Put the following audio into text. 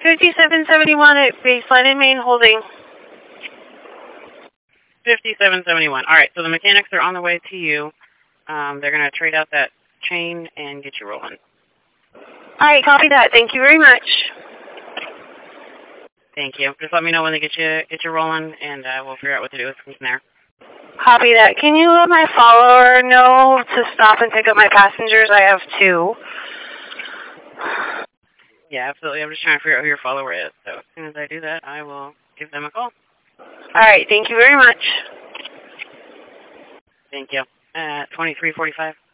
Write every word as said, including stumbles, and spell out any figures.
fifty-seven seventy-one at baseline and main holding. fifty-seven seventy-one. All right, so the mechanics are on the way to you. Um, they're going to trade out that chain and get you rolling. All right, copy that. Thank you very much. Thank you. Just let me know when they get you get you rolling, and uh, we'll figure out what to do with from there. Copy that. Can you let my follower know to stop and pick up my passengers? I have two. Yeah, absolutely. I'm just trying to figure out who your follower is. So as soon as I do that, I will give them a call. All right. Thank you very much. Thank you. Uh, twenty-three forty-five.